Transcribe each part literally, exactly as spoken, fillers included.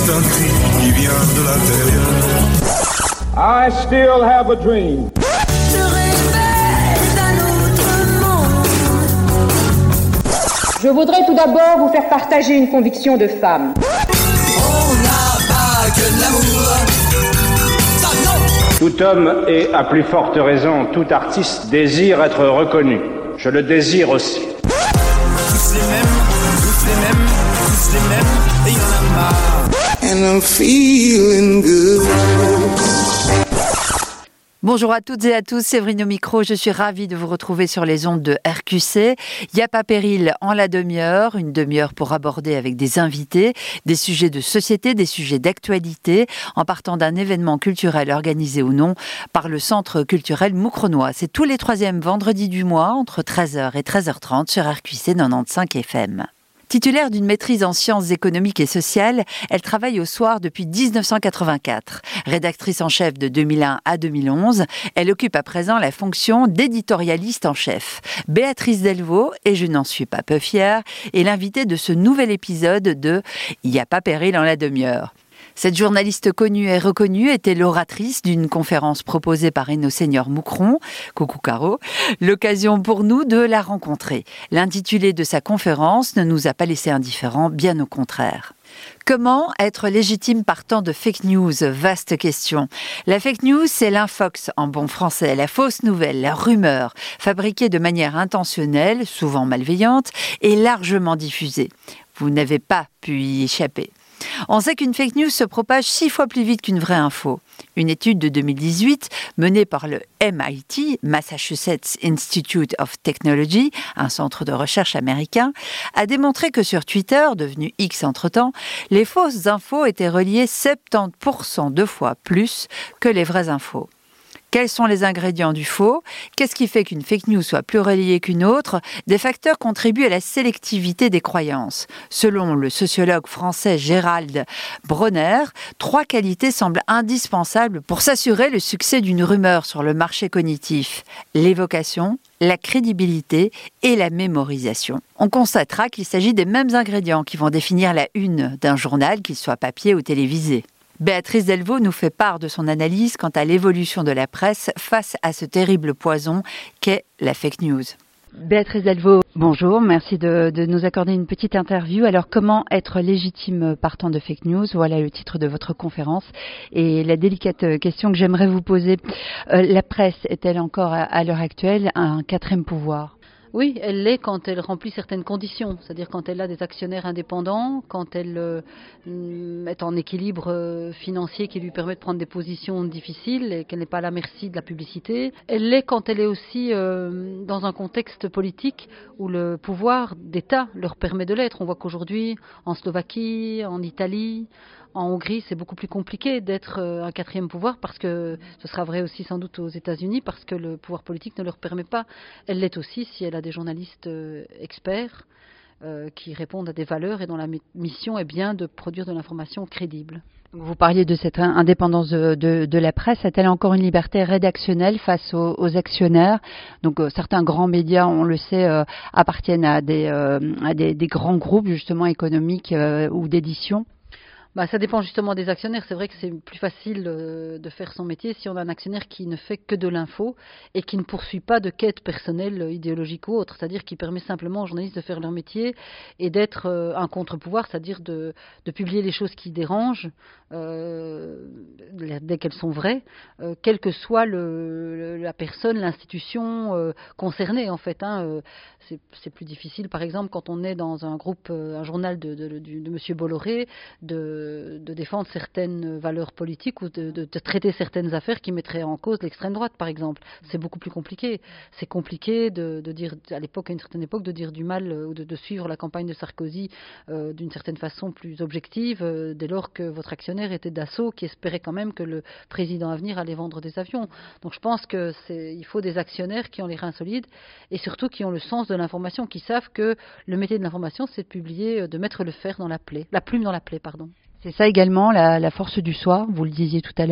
un cri qui vient de l'intérieur. I still have a dream. Je rêvais d'un autre monde. Je voudrais tout d'abord vous faire partager une conviction de femme. On n'a pas que de l'amour. Ça, non. Tout homme et, à plus forte raison, tout artiste désire être reconnu. Je le désire aussi. Tous les mêmes, tous les mêmes, tous les mêmes, et y'en a marre. And I'm feeling good. Bonjour à toutes et à tous, Séverine au micro, je suis ravie de vous retrouver sur les ondes de R Q C. Y a pas péril en la demi-heure, une demi-heure pour aborder avec des invités des sujets de société, des sujets d'actualité, en partant d'un événement culturel organisé ou non par le Centre culturel Moucronois. C'est tous les troisièmes vendredis du mois, entre treize heures et treize heures trente sur R Q C quatre-vingt-quinze F M. Titulaire d'une maîtrise en sciences économiques et sociales, elle travaille au soir depuis dix-neuf cent quatre-vingt-quatre. Rédactrice en chef de deux mille un à deux mille onze, elle occupe à présent la fonction d'éditorialiste en chef. Béatrice Delvaux, et je n'en suis pas peu fière, est l'invitée de ce nouvel épisode de « Y a pas péril en la demi-heure ». Cette journaliste connue et reconnue était l'oratrice d'une conférence proposée par Eno Senior Moucron, coucou Caro, l'occasion pour nous de la rencontrer. L'intitulé de sa conférence ne nous a pas laissé indifférents, bien au contraire. Comment être légitime partant de fake news? Vaste question. La fake news, c'est l'infox en bon français, la fausse nouvelle, la rumeur, fabriquée de manière intentionnelle, souvent malveillante, et largement diffusée. Vous n'avez pas pu y échapper. On sait qu'une fake news se propage six fois plus vite qu'une vraie info. Une étude de deux mille dix-huit, menée par le M I T, Massachusetts Institute of Technology, un centre de recherche américain, a démontré que sur Twitter, devenu X entre-temps, les fausses infos étaient reliées soixante-dix pour cent deux fois plus que les vraies infos. Quels sont les ingrédients du faux? Qu'est-ce qui fait qu'une fake news soit plus reliée qu'une autre? Des facteurs contribuent à la sélectivité des croyances. Selon le sociologue français Gérald Bronner, trois qualités semblent indispensables pour s'assurer le succès d'une rumeur sur le marché cognitif: l'évocation, la crédibilité et la mémorisation. On constatera qu'il s'agit des mêmes ingrédients qui vont définir la une d'un journal, qu'il soit papier ou télévisé. Béatrice Delvaux nous fait part de son analyse quant à l'évolution de la presse face à ce terrible poison qu'est la fake news. Béatrice Delvaux, bonjour, merci de, de nous accorder une petite interview. Alors, comment être légitime partant de fake news? Voilà le titre de votre conférence. Et la délicate question que j'aimerais vous poser, euh, la presse est-elle encore à, à l'heure actuelle un quatrième pouvoir? Oui, elle l'est quand elle remplit certaines conditions, c'est-à-dire quand elle a des actionnaires indépendants, quand elle euh, est en équilibre euh, financier qui lui permet de prendre des positions difficiles et qu'elle n'est pas à la merci de la publicité. Elle l'est quand elle est aussi euh, dans un contexte politique où le pouvoir d'État leur permet de l'être. On voit qu'aujourd'hui, en Slovaquie, en Italie, en Hongrie, c'est beaucoup plus compliqué d'être euh, un quatrième pouvoir, parce que ce sera vrai aussi sans doute aux États-Unis, parce que le pouvoir politique ne leur permet pas. Elle l'est aussi si elle a des journalistes euh, experts euh, qui répondent à des valeurs et dont la mission est bien de produire de l'information crédible. Vous parliez de cette indépendance de, de, de la presse. A-t-elle encore une liberté rédactionnelle face aux, aux actionnaires? Donc euh, certains grands médias, on le sait, euh, appartiennent à des, euh, à des, des grands groupes justement économiques euh, ou d'édition. Bah, ça dépend justement des actionnaires. C'est vrai que c'est plus facile euh, de faire son métier si on a un actionnaire qui ne fait que de l'info et qui ne poursuit pas de quête personnelle, euh, idéologique ou autre. C'est-à-dire qui permet simplement aux journalistes de faire leur métier et d'être euh, un contre-pouvoir, c'est-à-dire de, de publier les choses qui dérangent euh, dès qu'elles sont vraies, euh, quelle que soit le, le, la personne, l'institution euh, concernée en fait. Hein, euh, c'est, c'est plus difficile, par exemple, quand on est dans un groupe, euh, un journal de, de, de, de, de Monsieur Bolloré, de de défendre certaines valeurs politiques ou de, de, de traiter certaines affaires qui mettraient en cause l'extrême droite, par exemple. C'est beaucoup plus compliqué. C'est compliqué de, de dire, à l'époque, à une certaine époque, de dire du mal ou de, de suivre la campagne de Sarkozy euh, d'une certaine façon plus objective, euh, dès lors que votre actionnaire était Dassault, qui espérait quand même que le président à venir allait vendre des avions. Donc je pense que c'est, il faut des actionnaires qui ont les reins solides et surtout qui ont le sens de l'information, qui savent que le métier de l'information, c'est de publier, de mettre le fer dans la plaie, la plume dans la plaie, pardon. C'est ça également la, la force du soir, vous le disiez tout à l'heure.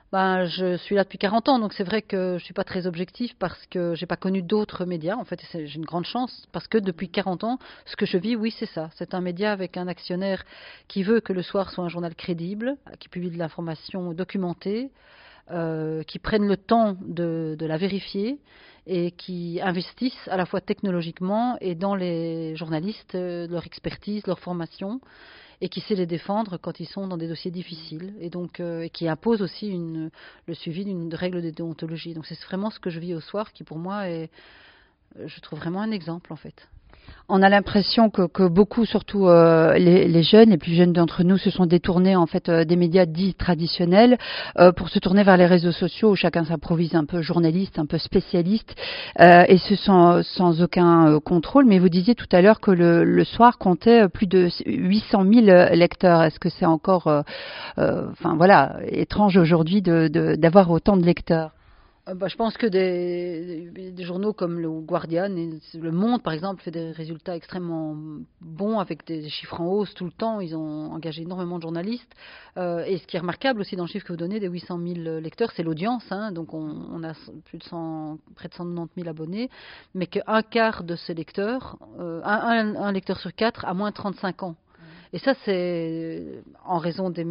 Ben, je suis là depuis quarante ans, donc c'est vrai que je ne suis pas très objective parce que je n'ai pas connu d'autres médias. En fait, c'est, j'ai une grande chance parce que depuis quarante ans, ce que je vis, oui, c'est ça. C'est un média avec un actionnaire qui veut que Le Soir soit un journal crédible, qui publie de l'information documentée, euh, qui prenne le temps de, de la vérifier et qui investissent à la fois technologiquement et dans les journalistes, euh, leur expertise, leur formation, et qui sait les défendre quand ils sont dans des dossiers difficiles, et donc euh, et qui impose aussi une, le suivi d'une règle de déontologie. Donc c'est vraiment ce que je vis au soir, qui pour moi est, je trouve vraiment un exemple en fait. On a l'impression que, que beaucoup, surtout euh, les, les jeunes, les plus jeunes d'entre nous, se sont détournés en fait euh, des médias dits traditionnels euh, pour se tourner vers les réseaux sociaux où chacun s'improvise un peu journaliste, un peu spécialiste, euh, et ce sans, sans aucun euh, contrôle. Mais vous disiez tout à l'heure que le, le soir comptait plus de huit cent mille lecteurs. Est-ce que c'est encore, euh, euh, enfin voilà, étrange aujourd'hui de, de, d'avoir autant de lecteurs? Bah, je pense que des, des journaux comme le Guardian et Le Monde, par exemple, fait des résultats extrêmement bons avec des chiffres en hausse tout le temps. Ils ont engagé énormément de journalistes. Euh, et ce qui est remarquable aussi dans le chiffre que vous donnez des huit cent mille lecteurs, c'est l'audience. Hein, donc on, on a plus de cent, près de cent quatre-vingt-dix mille abonnés, mais qu'un quart de ces lecteurs, euh, un, un, un lecteur sur quatre, a moins de trente-cinq ans. Et ça, c'est en raison des,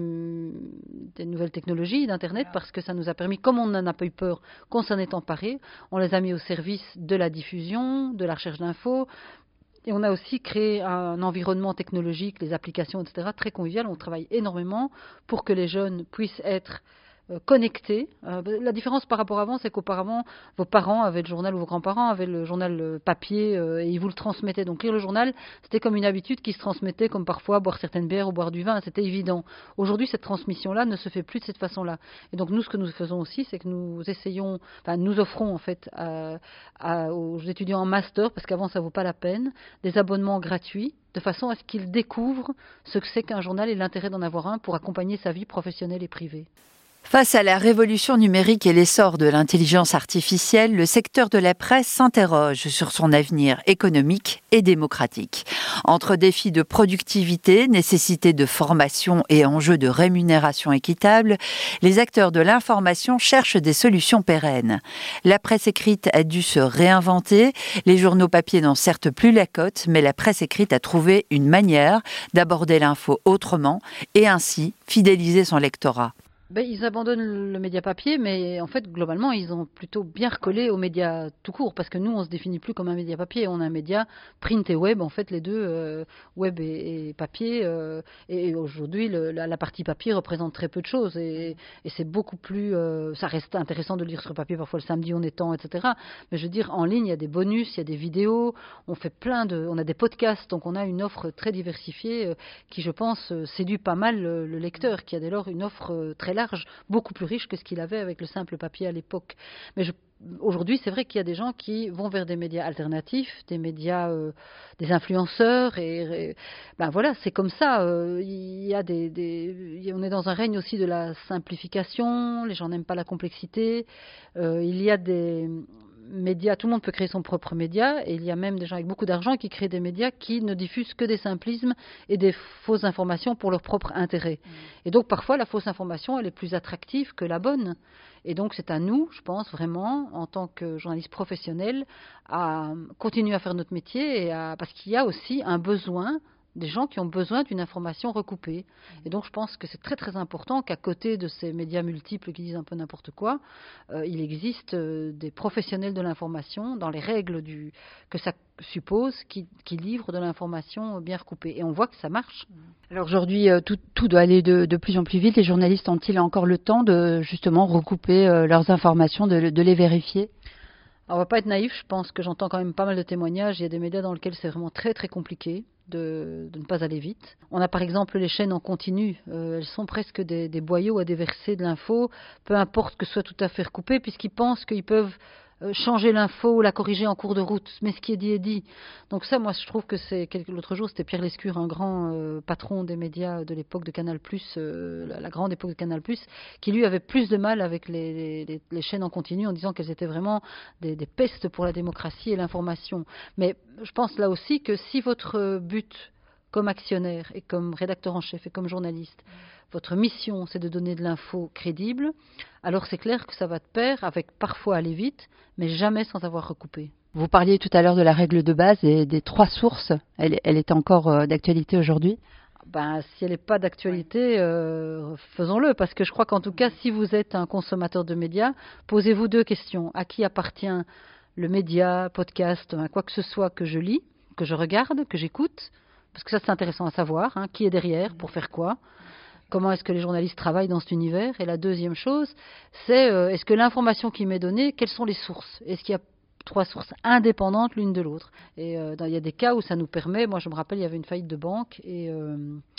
des nouvelles technologies d'Internet, parce que ça nous a permis, comme on n'en a pas eu peur, qu'on s'en est emparé, on les a mis au service de la diffusion, de la recherche d'infos, et on a aussi créé un environnement technologique, les applications, et cetera, très convivial. On travaille énormément pour que les jeunes puissent être Euh, connectés. Euh, la différence par rapport à avant, c'est qu'auparavant, vos parents avaient le journal ou vos grands-parents avaient le journal euh, papier euh, et ils vous le transmettaient. Donc lire le journal, c'était comme une habitude qui se transmettait, comme parfois boire certaines bières ou boire du vin, c'était évident. Aujourd'hui, cette transmission-là ne se fait plus de cette façon-là. Et donc nous, ce que nous faisons aussi, c'est que nous essayons, enfin nous offrons en fait à, à, aux étudiants en master, parce qu'avant ça vaut pas la peine, des abonnements gratuits, de façon à ce qu'ils découvrent ce que c'est qu'un journal et l'intérêt d'en avoir un pour accompagner sa vie professionnelle et privée. Face à la révolution numérique et l'essor de l'intelligence artificielle, le secteur de la presse s'interroge sur son avenir économique et démocratique. Entre défis de productivité, nécessité de formation et enjeux de rémunération équitable, les acteurs de l'information cherchent des solutions pérennes. La presse écrite a dû se réinventer. Les journaux papier n'ont certes plus la cote, mais la presse écrite a trouvé une manière d'aborder l'info autrement et ainsi fidéliser son lectorat. Ben, ils abandonnent le média papier, mais en fait, globalement, ils ont plutôt bien recollé aux médias tout court, parce que nous, on se définit plus comme un média papier, on a un média print et web, en fait, les deux, euh, web et, et papier, euh, et aujourd'hui, le, la, la partie papier représente très peu de choses, et, et c'est beaucoup plus, euh, ça reste intéressant de le lire sur papier, parfois le samedi, on est temps, et cetera. Mais je veux dire, en ligne, il y a des bonus, il y a des vidéos, on fait plein de, on a des podcasts, donc on a une offre très diversifiée, euh, qui, je pense, séduit pas mal le, le lecteur, qui a dès lors une offre euh, très large, beaucoup plus riche que ce qu'il avait avec le simple papier à l'époque. Mais je, aujourd'hui, c'est vrai qu'il y a des gens qui vont vers des médias alternatifs, des médias, euh, des influenceurs, et, et ben voilà, c'est comme ça. Euh, il y a des, des, on est dans un règne aussi de la simplification. Les gens n'aiment pas la complexité. Euh, il y a des médias, tout le monde peut créer son propre média, et il y a même des gens avec beaucoup d'argent qui créent des médias qui ne diffusent que des simplismes et des fausses informations pour leur propre intérêt. Mmh. Et donc parfois la fausse information, elle est plus attractive que la bonne. Et donc c'est à nous, je pense vraiment, en tant que journalistes professionnels, à continuer à faire notre métier, et à, parce qu'il y a aussi un besoin des gens qui ont besoin d'une information recoupée. Et donc je pense que c'est très très important qu'à côté de ces médias multiples qui disent un peu n'importe quoi, euh, il existe euh, des professionnels de l'information dans les règles du, que ça suppose, qui, qui livrent de l'information bien recoupée. Et on voit que ça marche. Alors aujourd'hui, euh, tout, tout doit aller de, de plus en plus vite. Les journalistes ont-ils encore le temps de justement recouper euh, leurs informations, de, de les vérifier ? Alors, on va pas être naïf, je pense que j'entends quand même pas mal de témoignages. Il y a des médias dans lesquels c'est vraiment très très compliqué de, de ne pas aller vite. On a par exemple les chaînes en continu, euh, elles sont presque des, des boyaux à déverser de l'info, peu importe que ce soit tout à fait recoupé, puisqu'ils pensent qu'ils peuvent euh, changer l'info ou la corriger en cours de route, mais ce qui est dit est dit. Donc ça, moi je trouve que c'est, l'autre jour c'était Pierre Lescure, un grand euh, patron des médias de l'époque de Canal+, euh, la, la grande époque de Canal+, qui lui avait plus de mal avec les, les, les chaînes en continu en disant qu'elles étaient vraiment des, des pestes pour la démocratie et l'information. Mais je pense là aussi que si votre but comme actionnaire et comme rédacteur en chef et comme journaliste, votre mission c'est de donner de l'info crédible, alors c'est clair que ça va de pair avec parfois aller vite, mais jamais sans avoir recoupé. Vous parliez tout à l'heure de la règle de base et des trois sources. Elle, elle est encore euh, d'actualité aujourd'hui ? Ben, si elle n'est pas d'actualité, euh, faisons-le, parce que je crois qu'en tout cas, si vous êtes un consommateur de médias, posez-vous deux questions. À qui appartient le média, podcast, quoi que ce soit que je lis, que je regarde, que j'écoute, parce que ça c'est intéressant à savoir, hein, qui est derrière, pour faire quoi ? Comment est-ce que les journalistes travaillent dans cet univers ? Et la deuxième chose, c'est euh, est-ce que l'information qui m'est donnée, quelles sont les sources ? Est-ce qu'il y a trois sources indépendantes l'une de l'autre. Et euh, dans, il y a des cas où ça nous permet, moi je me rappelle, il y avait une faillite de banque et, euh,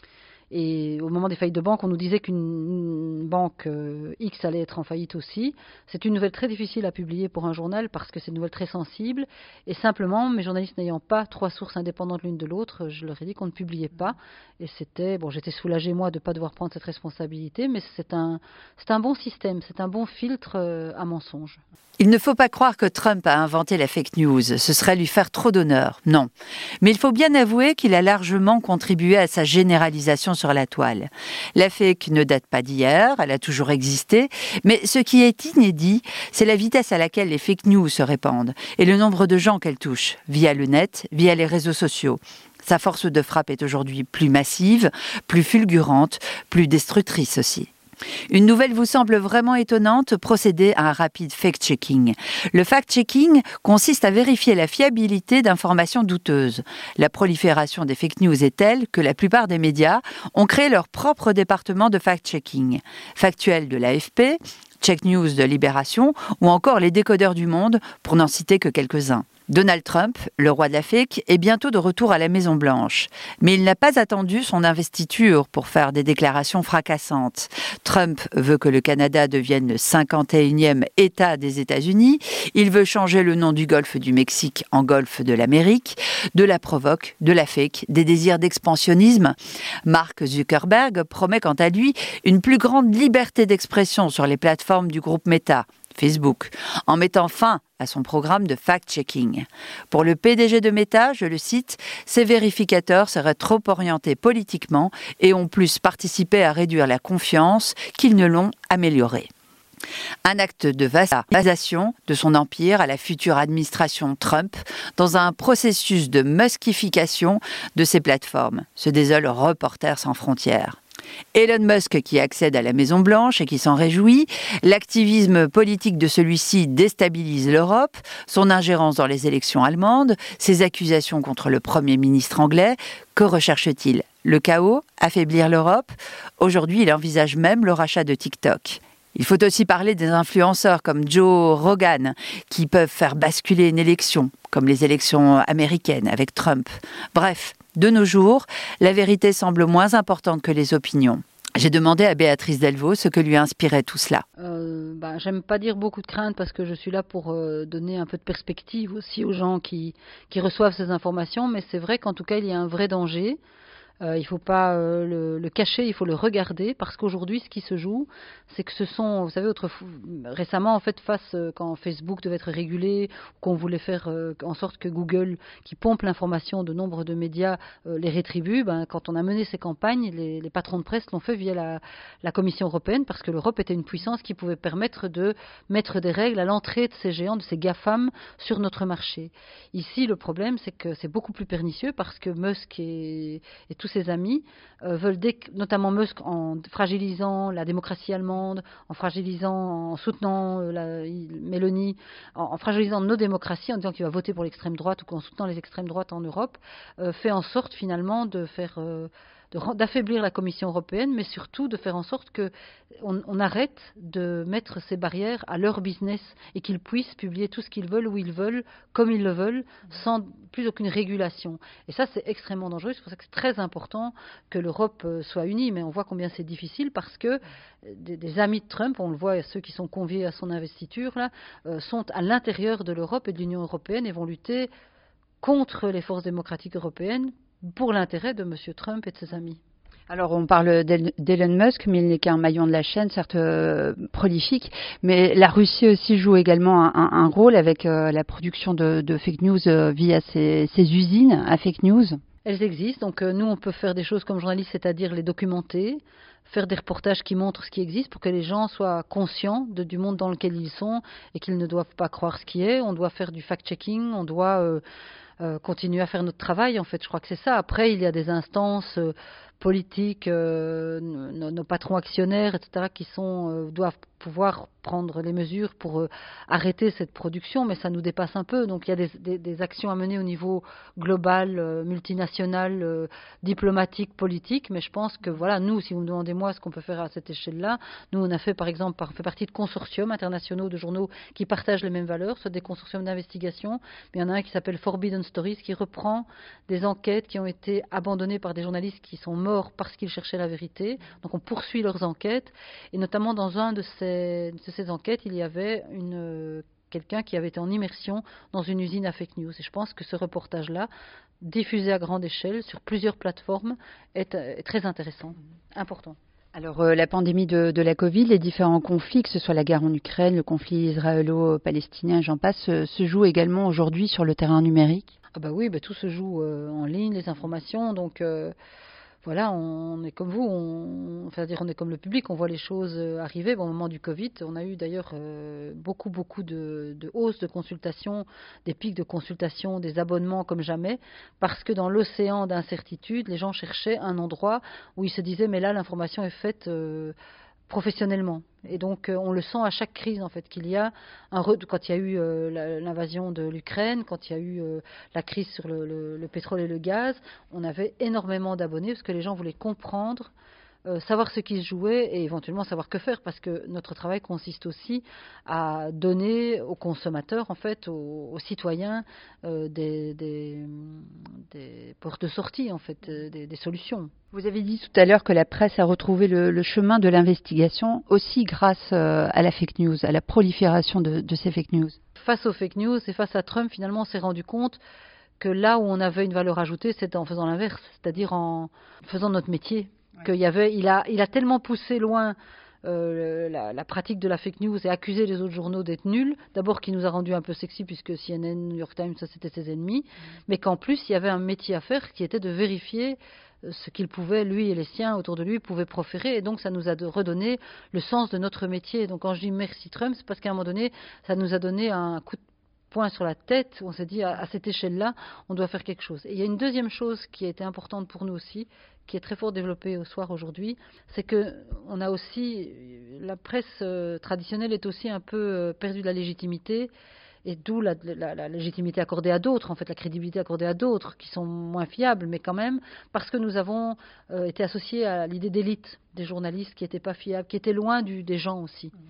et au moment des faillites de banque, on nous disait qu'une banque euh, X allait être en faillite aussi. C'est une nouvelle très difficile à publier pour un journal parce que c'est une nouvelle très sensible et simplement, mes journalistes n'ayant pas trois sources indépendantes l'une de l'autre, je leur ai dit qu'on ne publiait pas et c'était, bon j'étais soulagée moi de ne pas devoir prendre cette responsabilité, mais c'est un, c'est un bon système, c'est un bon filtre euh, à mensonges. Il ne faut pas croire que Trump a inventé la fake news, ce serait lui faire trop d'honneur, non. Mais il faut bien avouer qu'il a largement contribué à sa généralisation sur la toile. La fake ne date pas d'hier, elle a toujours existé, mais ce qui est inédit, c'est la vitesse à laquelle les fake news se répandent et le nombre de gens qu'elles touchent, via le net, via les réseaux sociaux. Sa force de frappe est aujourd'hui plus massive, plus fulgurante, plus destructrice aussi. Une nouvelle vous semble vraiment étonnante, procéder à un rapide fact-checking. Le fact-checking consiste à vérifier la fiabilité d'informations douteuses. La prolifération des fake news est telle que la plupart des médias ont créé leur propre département de fact-checking. Factuel de l'A F P, Check News de Libération ou encore les décodeurs du Monde, pour n'en citer que quelques-uns. Donald Trump, le roi de la fake, est bientôt de retour à la Maison-Blanche. Mais il n'a pas attendu son investiture pour faire des déclarations fracassantes. Trump veut que le Canada devienne le cinquante et unième État des États-Unis. Il veut changer le nom du golfe du Mexique en golfe de l'Amérique. De la provoque, de la fake, des désirs d'expansionnisme. Mark Zuckerberg promet quant à lui une plus grande liberté d'expression sur les plateformes du groupe Meta, Facebook, en mettant fin à son programme de fact-checking. Pour le P D G de Meta, je le cite, ces vérificateurs seraient trop orientés politiquement et ont plus participé à réduire la confiance qu'ils ne l'ont améliorée. Un acte de vassalisation de son empire à la future administration Trump dans un processus de muskification de ses plateformes, se désole Reporters sans frontières. Elon Musk qui accède à la Maison-Blanche et qui s'en réjouit, l'activisme politique de celui-ci déstabilise l'Europe, son ingérence dans les élections allemandes, ses accusations contre le Premier ministre anglais, que recherche-t-il ? Le chaos ? Affaiblir l'Europe ? Aujourd'hui, il envisage même le rachat de TikTok. Il faut aussi parler des influenceurs comme Joe Rogan qui peuvent faire basculer une élection, comme les élections américaines avec Trump. Bref, de nos jours, la vérité semble moins importante que les opinions. J'ai demandé à Béatrice Delvaux ce que lui inspirait tout cela. Euh, bah, j'aime pas dire beaucoup de crainte parce que je suis là pour euh, donner un peu de perspective aussi aux gens qui, qui reçoivent ces informations, mais c'est vrai qu'en tout cas il y a un vrai danger. Euh, il ne faut pas euh, le, le cacher, il faut le regarder, parce qu'aujourd'hui, ce qui se joue, c'est que ce sont, vous savez, autrefois, récemment, en fait, face, euh, quand Facebook devait être régulé, qu'on voulait faire euh, en sorte que Google, qui pompe l'information de nombre de médias, euh, les rétribue, ben, quand on a mené ces campagnes, les, les patrons de presse l'ont fait via la, la Commission européenne, parce que l'Europe était une puissance qui pouvait permettre de mettre des règles à l'entrée de ces géants, de ces GAFAM, sur notre marché. Ici, le problème, c'est que c'est beaucoup plus pernicieux, parce que Musk et, et tout ses amis euh, veulent, dé- notamment Musk, en fragilisant la démocratie allemande, en fragilisant, en soutenant euh, la, Mélanie, en, en fragilisant nos démocraties, en disant qu'il va voter pour l'extrême droite ou en soutenant les extrêmes droites en Europe, euh, fait en sorte finalement de faire... Euh, De, d'affaiblir la Commission européenne, mais surtout de faire en sorte qu'on on arrête de mettre ces barrières à leur business et qu'ils puissent publier tout ce qu'ils veulent, où ils veulent, comme ils le veulent, sans plus aucune régulation. Et ça, c'est extrêmement dangereux. C'est pour ça que c'est très important que l'Europe soit unie, mais on voit combien c'est difficile parce que des, des amis de Trump, on le voit, ceux qui sont conviés à son investiture, là, euh, sont à l'intérieur de l'Europe et de l'Union européenne et vont lutter contre les forces démocratiques européennes pour l'intérêt de M. Trump et de ses amis. Alors on parle d'Elon Musk, mais il n'est qu'un maillon de la chaîne, certes euh, prolifique, mais la Russie aussi joue également un, un, un rôle avec euh, la production de, de fake news euh, via ses, ses usines à fake news. Elles existent, donc euh, nous on peut faire des choses comme journalistes, c'est-à-dire les documenter, faire des reportages qui montrent ce qui existe pour que les gens soient conscients de, du monde dans lequel ils sont et qu'ils ne doivent pas croire ce qui est. On doit faire du fact-checking, on doit euh, euh, continuer à faire notre travail, en fait, je crois que c'est ça. Après, il y a des instances euh, politiques, euh, nos, nos patrons actionnaires, et cetera, qui sont, euh, doivent pouvoir prendre les mesures pour euh, arrêter cette production, mais ça nous dépasse un peu. Donc il y a des, des, des actions à mener au niveau global, euh, multinational, euh, diplomatique, politique, mais je pense que voilà, nous, si vous me demandez moi ce qu'on peut faire à cette échelle-là, nous on a fait par exemple, on fait partie de consortiums internationaux de journaux qui partagent les mêmes valeurs, soit des consortiums d'investigation, mais il y en a un qui s'appelle Forbidden Stories, qui reprend des enquêtes qui ont été abandonnées par des journalistes qui sont morts parce qu'ils cherchaient la vérité. Donc on poursuit leurs enquêtes, et notamment dans un de ces de ces enquêtes, il y avait une, quelqu'un qui avait été en immersion dans une usine à fake news. Et je pense que ce reportage-là, diffusé à grande échelle sur plusieurs plateformes, est, est très intéressant, important. Alors euh, la pandémie de, de la Covid, les différents conflits, que ce soit la guerre en Ukraine, le conflit israélo-palestinien, j'en passe, se, se jouent également aujourd'hui sur le terrain numérique. Ah bah oui, bah tout se joue euh, en ligne, les informations, donc... Euh, Voilà, on est comme vous, on, enfin, dire, on est comme le public, on voit les choses arriver. Bon, au moment du Covid, on a eu d'ailleurs euh, beaucoup, beaucoup de, de hausses de consultations, des pics de consultations, des abonnements comme jamais, parce que dans l'océan d'incertitude, les gens cherchaient un endroit où ils se disaient, mais là, l'information est faite euh, professionnellement. Et donc, euh, on le sent à chaque crise, en fait, qu'il y a un re... quand il y a eu euh, la, l'invasion de l'Ukraine, quand il y a eu euh, la crise sur le, le, le pétrole et le gaz, on avait énormément d'abonnés parce que les gens voulaient comprendre, euh, savoir ce qui se jouait et éventuellement savoir que faire, parce que notre travail consiste aussi à donner aux consommateurs, en fait, aux, aux citoyens, euh, des, des, des portes de sortie, en fait, des, des solutions. Vous avez dit tout à l'heure que la presse a retrouvé le, le chemin de l'investigation, aussi grâce euh, à la fake news, à la prolifération de, de ces fake news. Face aux fake news et face à Trump, finalement, on s'est rendu compte que là où on avait une valeur ajoutée, c'était en faisant l'inverse, c'est-à-dire en faisant notre métier. Ouais. Qu'il y avait, il a, il a tellement poussé loin euh, la, la pratique de la fake news et accusé les autres journaux d'être nuls. D'abord, qui nous a rendu un peu sexy puisque C N N, New York Times, ça c'était ses ennemis, mmh. mais qu'en plus il y avait un métier à faire qui était de vérifier ce qu'il pouvait, lui et les siens autour de lui, pouvaient proférer. Et donc, ça nous a redonné le sens de notre métier. Donc, quand je dis merci Trump, c'est parce qu'à un moment donné, ça nous a donné un coup de poing sur la tête. On s'est dit, à, à cette échelle-là, on doit faire quelque chose. Et il y a une deuxième chose qui a été importante pour nous aussi, qui est très fort développée au soir aujourd'hui, c'est que on a aussi, la presse euh, traditionnelle est aussi un peu euh, perdue de la légitimité. Et d'où la, la, la légitimité accordée à d'autres, en fait, la crédibilité accordée à d'autres, qui sont moins fiables, mais quand même, parce que nous avons euh, été associés à l'idée d'élite, des journalistes qui n'étaient pas fiables, qui étaient loin du, des gens aussi. Mmh.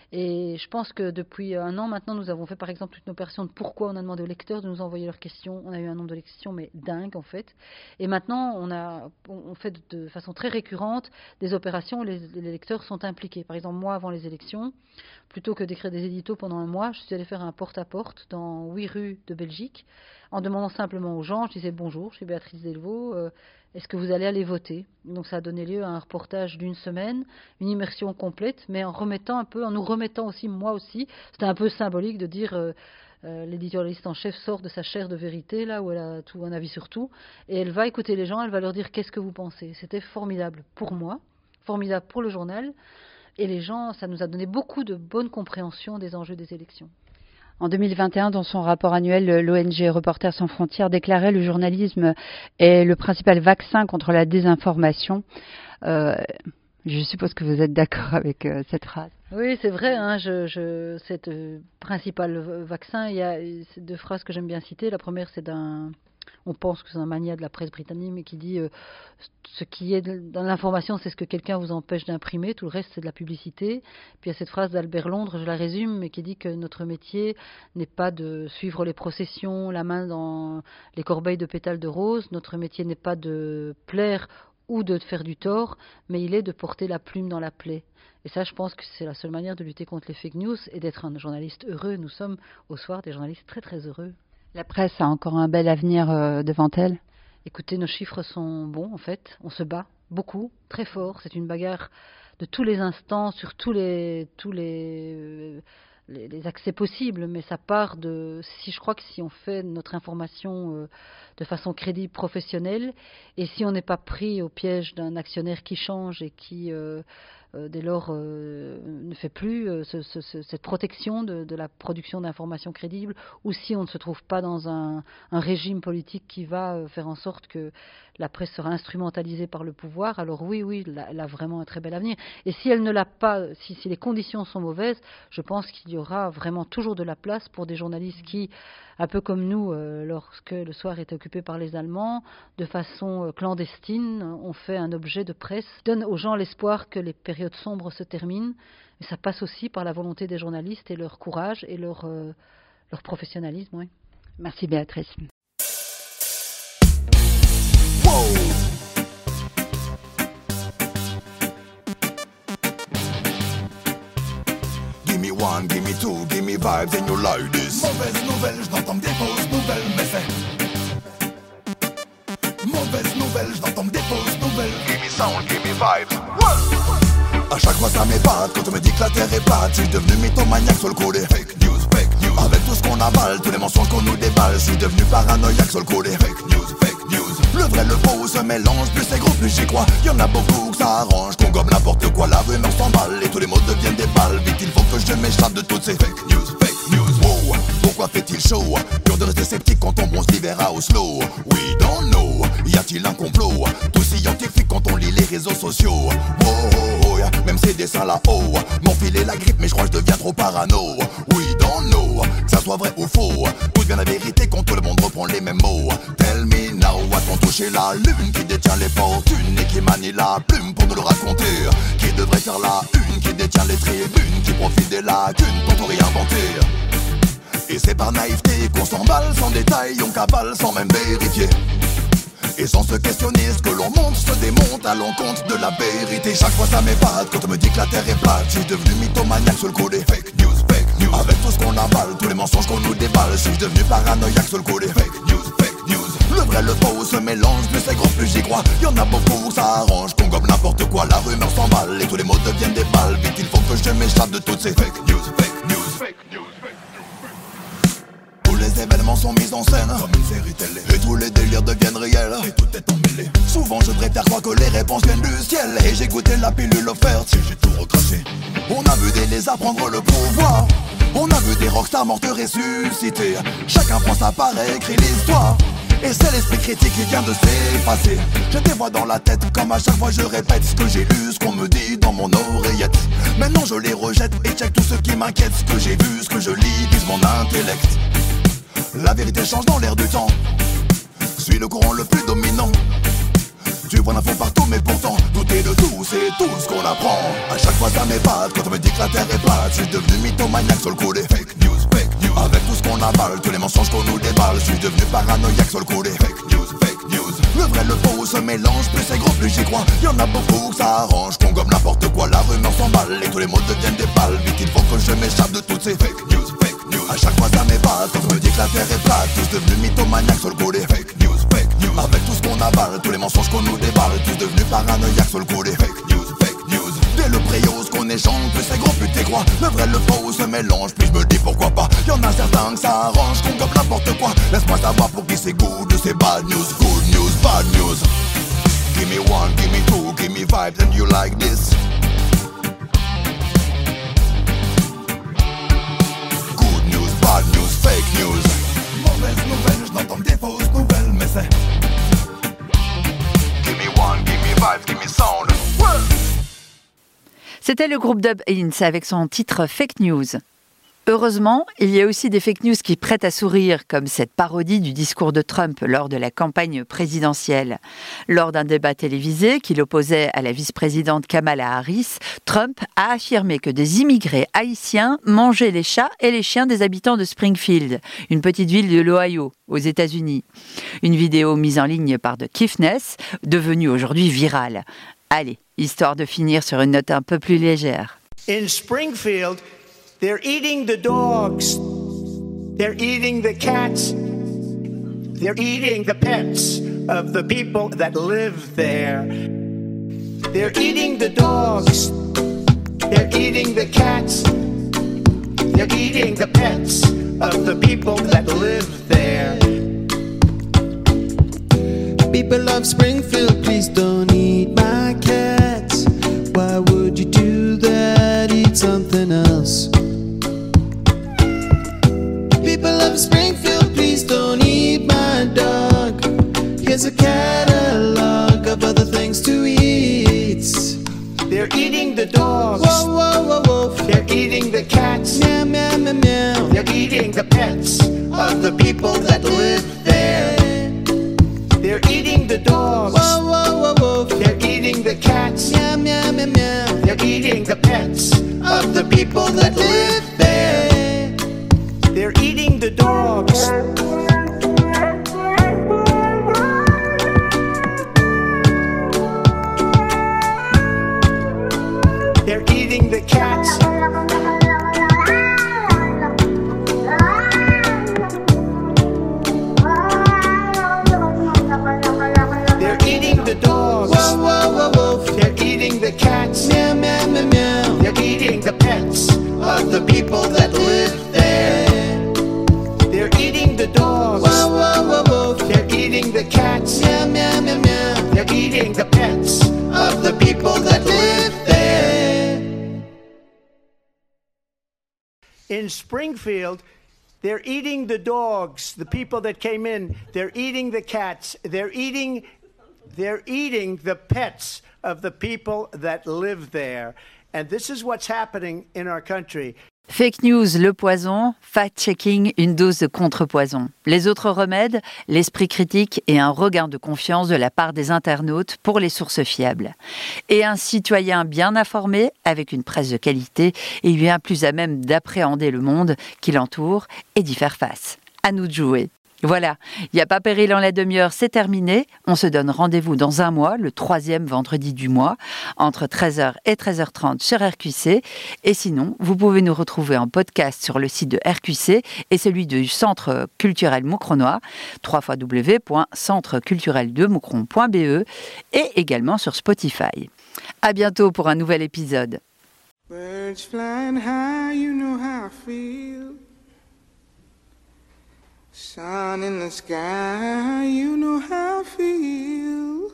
Et je pense que depuis un an maintenant, nous avons fait par exemple toute une opération de pourquoi on a demandé aux lecteurs de nous envoyer leurs questions. On a eu un nombre de questions, mais dingue en fait. Et maintenant, on, a, on fait de façon très récurrente des opérations où les, les lecteurs sont impliqués. Par exemple, moi, avant les élections, plutôt que d'écrire des éditos pendant un mois, je suis allée faire un porte-à-porte dans huit rues de Belgique, en demandant simplement aux gens, je disais bonjour, je suis Béatrice Delvaux, euh, est-ce que vous allez aller voter? Donc ça a donné lieu à un reportage d'une semaine, une immersion complète, mais en remettant un peu, en nous remettant aussi, moi aussi, c'était un peu symbolique de dire euh, euh, l'éditorialiste en chef sort de sa chaire de vérité, là où elle a tout un avis sur tout, et elle va écouter les gens, elle va leur dire qu'est-ce que vous pensez. C'était formidable pour moi, formidable pour le journal, et les gens, ça nous a donné beaucoup de bonne compréhension des enjeux des élections. En deux mille vingt et un, dans son rapport annuel, l'O N G Reporters sans frontières déclarait le journalisme est le principal vaccin contre la désinformation. Euh, je suppose que vous êtes d'accord avec euh, cette phrase. Oui, c'est vrai. Hein, je, je, c'est le principal vaccin. Il y a deux phrases que j'aime bien citer. La première, c'est d'un... On pense que c'est un mania de la presse britannique, mais qui dit euh, ce qui est dans l'information, c'est ce que quelqu'un vous empêche d'imprimer. Tout le reste, c'est de la publicité. Puis il y a cette phrase d'Albert Londres, je la résume, mais qui dit que notre métier n'est pas de suivre les processions, la main dans les corbeilles de pétales de rose. Notre métier n'est pas de plaire ou de faire du tort, mais il est de porter la plume dans la plaie. Et ça, je pense que c'est la seule manière de lutter contre les fake news et d'être un journaliste heureux. Nous sommes au soir des journalistes très très heureux. La presse a encore un bel avenir euh, devant elle. Écoutez, nos chiffres sont bons en fait. On se bat beaucoup, très fort. C'est une bagarre de tous les instants, sur tous les tous les les, les accès possibles, mais ça part de, si je crois que si on fait notre information euh, de façon crédible, professionnelle, et si on n'est pas pris au piège d'un actionnaire qui change et qui euh, euh, dès lors euh, ne fait plus euh, ce, ce, ce, cette protection de, de la production d'informations crédibles, ou si on ne se trouve pas dans un, un régime politique qui va euh, faire en sorte que la presse sera instrumentalisée par le pouvoir, alors oui, oui, elle a, elle a vraiment un très bel avenir. Et si elle ne l'a pas, si, si les conditions sont mauvaises, je pense qu'il y aura vraiment toujours de la place pour des journalistes qui, un peu comme nous, euh, lorsque le soir est occupé par les Allemands, de façon euh, clandestine, ont fait un objet de presse, donne aux gens l'espoir que les périodes sombres se terminent. Et ça passe aussi par la volonté des journalistes et leur courage et leur, euh, leur professionnalisme. Oui. Merci Béatrice. Give me one, give me two, give me vibes and you like this. Mauvaise nouvelle, je n'entends des fausses nouvelles, mais c'est mauvaise nouvelle, je n'entends des fausses nouvelles. Give me sound, give me vibes. A chaque fois ça m'épate quand on me dit que la terre est plate. Je suis devenu mythomaniaque sur le coup des fake news, fake news. Avec tout ce qu'on avale, tous les mensonges qu'on nous déballe, je suis devenu paranoïaque sur le coup des fake news, fake news. Le vrai, le faux se mélange, plus c'est gros, plus j'y crois. Y'en a beaucoup que ça arrange, qu'on gobe n'importe quoi. La rumeur s'emballe et tous les mots deviennent des balles. Vite il faut que je m'échappe de toutes ces fake news, fake news. Wow, pourquoi fait-il chaud? Pur de rester sceptique quand on bronze l'hiver à Oslo. We don't know, y a-t-il un complot? Tout scientifique quand on lit les réseaux sociaux. Wow, même ces dessins là-haut m'enfiler la grippe mais je crois que je deviens trop parano. We don't know, que ça soit vrai ou faux, tout devient la vérité quand tout le monde reprend les mêmes mots. Tell me now, a-t-on touché la lune? Qui détient les fortunes et qui manie la plume pour nous le raconter? Qui devrait faire la une? Qui détient les tribunes? Qui profite des lacunes pour tout réinventer? Et c'est par naïveté qu'on s'emballe sans détail, on cavale sans même vérifier. Et sans se questionner, ce que l'on monte se démonte à l'encontre de la vérité. Chaque fois ça m'épate quand on me dit que la terre est plate. Je suis devenu mythomaniaque sur le coup des fake news, fake news. Avec tout ce qu'on avale, tous les mensonges qu'on nous déballe, je suis devenu paranoïaque sur le coup des fake news, fake news. Le vrai, le faux se mélange, plus c'est gros, plus j'y crois. Y'en a beaucoup, ça arrange, qu'on gobe n'importe quoi. La rumeur s'emballe et tous les mots deviennent des balles. Vite il faut que je m'échappe de toutes ces fake news, fake news, fake news. Les événements sont mis en scène comme une série télé, et tous les délires deviennent réels, et tout est emmêlé. Souvent je préfère croire que les réponses viennent du ciel, et j'ai goûté la pilule offerte, si j'ai tout recraché. On a vu des lézards prendre le pouvoir, on a vu des rockstars mortes ressusciter. Chacun prend sa part et écrit l'histoire, et c'est l'esprit critique qui vient de s'effacer. Je des voix dans la tête, comme à chaque fois je répète ce que j'ai lu, ce qu'on me dit dans mon oreillette. Maintenant je les rejette et check tout ce qui m'inquiète. Ce que j'ai vu, ce que je lis, vise mon intellect. La vérité change dans l'air du temps, suis le courant le plus dominant. Tu vois l'info partout mais pourtant tout est de tout, c'est tout ce qu'on apprend. A chaque fois ça m'épate quand on me dit que la terre est plate. Je suis devenu mythomaniaque sur le coup des fake news, fake news. Avec tout ce qu'on avale, tous les mensonges qu'on nous déballe, je suis devenu paranoïaque sur le coup des fake news, fake news. Le vrai, le faux se mélange, plus c'est gros, plus j'y crois. Y'en a beaucoup que ça arrange, qu'on gobe n'importe quoi. La rumeur s'emballe et tous les mots deviennent des balles. Vite il faut que je m'échappe de toutes ces fake news, fake news. A chaque fois ça m'épate quand on me dit que la terre est plate. Tous devenus mythomaniaques sur le coup des fake news, fake news. Avec tout ce qu'on avale, tous les mensonges qu'on nous déballe, tous devenus paranoïaques sur le coup des fake news, fake news. Dès le préau, ce qu'on échange, plus c'est gros, plus t'es crois. Le vrai, le faux se mélange, puis je me dis pourquoi pas. Y'en a certains que ça arrange, qu'on gobe n'importe quoi. Laisse-moi savoir pour qui c'est good, c'est bad news, good news, bad news. Give me one, give me two, give me vibes and you like this. Good news, bad news, fake news. Mauvaise nouvelle, je n'entends des fausses nouvelles, mais c'est give me one, give me vibes, give me sound. Ouais. C'était le groupe Dub Ince avec son titre Fake News. Heureusement, il y a aussi des fake news qui prêtent à sourire, comme cette parodie du discours de Trump lors de la campagne présidentielle. Lors d'un débat télévisé qui l'opposait à la vice-présidente Kamala Harris, Trump a affirmé que des immigrés haïtiens mangeaient les chats et les chiens des habitants de Springfield, une petite ville de l'Ohio, aux États-Unis. Une vidéo mise en ligne par The Kiffness, devenue aujourd'hui virale. Allez, histoire de finir sur une note un peu plus légère. In Springfield, they're eating the dogs, they're eating the cats, they're eating the pets of the people that live there. They're eating the dogs, they're eating the cats, They're eating the pets of the people that live there. People of Springfield, please don't eat my cats. Why would you do that? Eat something else. People of Springfield, please don't eat my dog. Here's a catalog of other things to eat. They're eating the dogs. Whoa, whoa, whoa, whoa. They're eating the cats. Meow, meow, meow, meow. They're eating the pets of the people that live there. They're eating the dogs. Whoa, whoa, whoa, whoa. They're eating the cats. Meow, meow, meow, meow. They're eating the pets of the people that live there. They're eating the dogs. They're eating the cats. They're eating the dogs. Whoa, whoa, whoa, whoa. They're eating the cats. Meow, meow, meow, meow. They're eating the pets of the people that live there. They're eating the dogs. Whoa, whoa, whoa, whoa. They're eating the cats. Meow, meow, meow, meow. They're eating the pets of the people that live there. In Springfield, they're eating the dogs, the people that came in. They're eating the cats. They're eating, they're eating the pets of the people that live there. And this is what's happening in our country. Fake news, le poison, fact-checking, une dose de contrepoison. Les autres remèdes, l'esprit critique et un regain de confiance de la part des internautes pour les sources fiables. Et un citoyen bien informé, avec une presse de qualité, et bien plus à même d'appréhender le monde qui l'entoure et d'y faire face. À nous de jouer. Voilà, il n'y a pas péril en la demi-heure, c'est terminé. On se donne rendez-vous dans un mois, le troisième vendredi du mois, entre treize heures et treize heures trente sur R Q C. Et sinon, vous pouvez nous retrouver en podcast sur le site de R Q C et celui du Centre culturel moucronois, w w w point centre culturel de moucron point b e, et également sur Spotify. À bientôt pour un nouvel épisode. Birds flying high, you know how I feel. Sun in the sky, you know how I feel.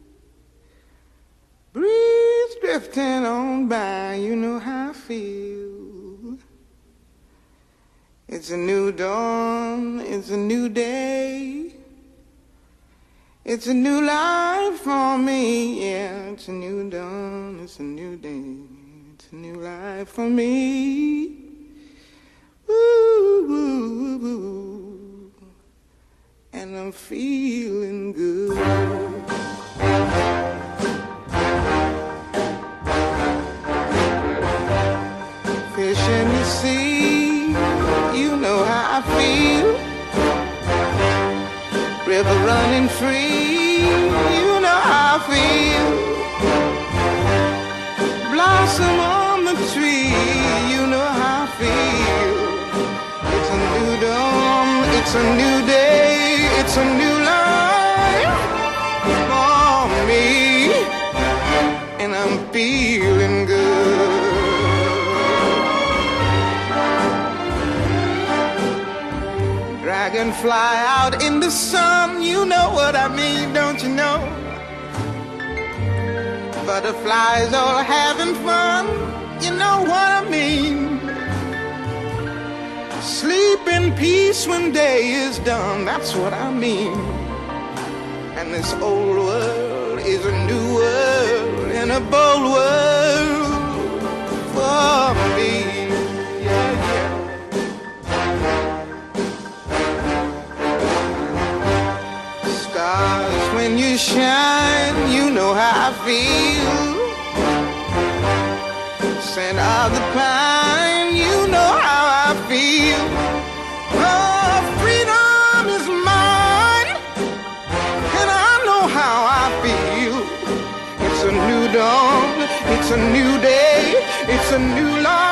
Breeze drifting on by, you know how I feel. It's a new dawn, it's a new day. It's a new life for me, yeah. It's a new dawn, it's a new day. It's a new life for me. Ooh, ooh, ooh, ooh. And I'm feeling good. Fish in the sea, you know how I feel. River running free, you know how I feel. Blossom on the tree, you know how I feel. It's a new dawn, it's a new day. It's a new life for me, and I'm feeling good. Dragonfly out in the sun, you know what I mean, don't you know? Butterflies all having fun, you know what I mean? Sleep in peace when day is done, that's what I mean. And this old world is a new world and a bold world for me. Yeah, yeah. Stars, when you shine, you know how I feel. Scent of the pine, you know how I feel. Oh, freedom is mine, and I know how I feel. It's a new dawn, it's a new day, it's a new life.